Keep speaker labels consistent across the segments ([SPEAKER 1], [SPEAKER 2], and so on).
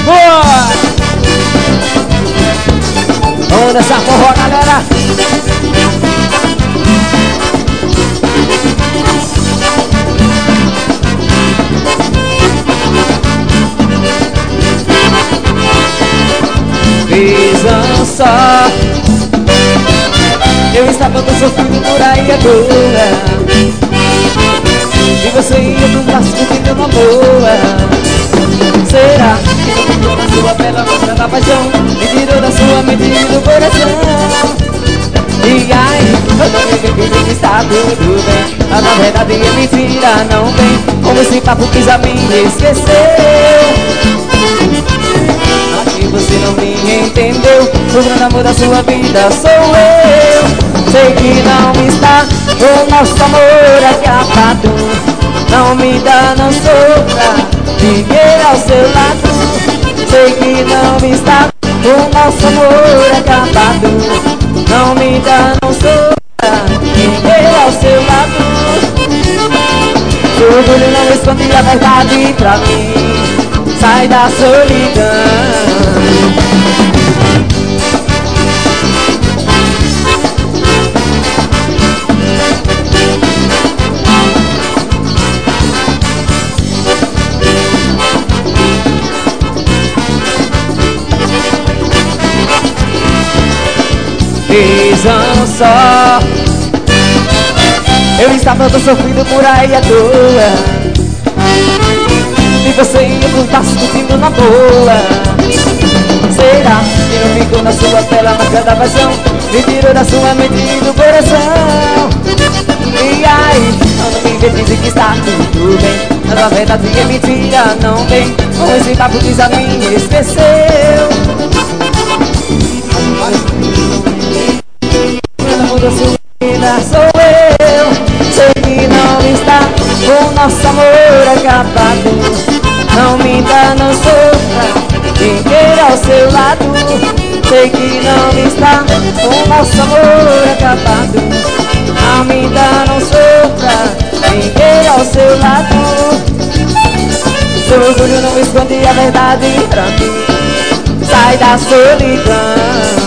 [SPEAKER 1] Vamos nessa forró, galera. Vejam só, eu estava tão sofrendo por aí agora, e você ia com um passo comigo numa boa. Será que não ficou na sua bela moça da paixão, me tirou da sua mente e do coração? E aí, eu não me lembro que está tudo bem, mas na verdade é mentira, não vem como esse papo que já me esqueceu. Você não me entendeu, o grande amor da sua vida sou eu. Sei que não está o nosso amor acabado, não me dá, não sobra viver ao seu lado. Sei que não está o nosso amor acabado, não me dá, não sobra viver ao seu lado. O orgulho não esconde a verdade pra mim, sai da solidão. Vejam só, eu estava tão sofrido por aí à toa, e você ia por passo comigo na boa. Será que não ficou na sua bela marca da paixão, me tirou da sua mente e do coração? E aí, quando me vê dizer que está tudo bem, mas na verdade é mentira, não vem com esse papo que já me esqueceu. Da sua vida sou eu. Sei que não está o nosso amor acabado, não me dá, não sofra viver ao seu lado. Sei que não está o nosso amor acabado, não me dá, não sofra viver ao seu lado. Seu orgulho não esconde a verdade pra mim, sai da solidão.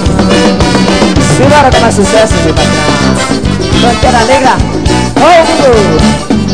[SPEAKER 1] Simbora com mais sucesso, meu patrão. Bandeira negra, ouvindo.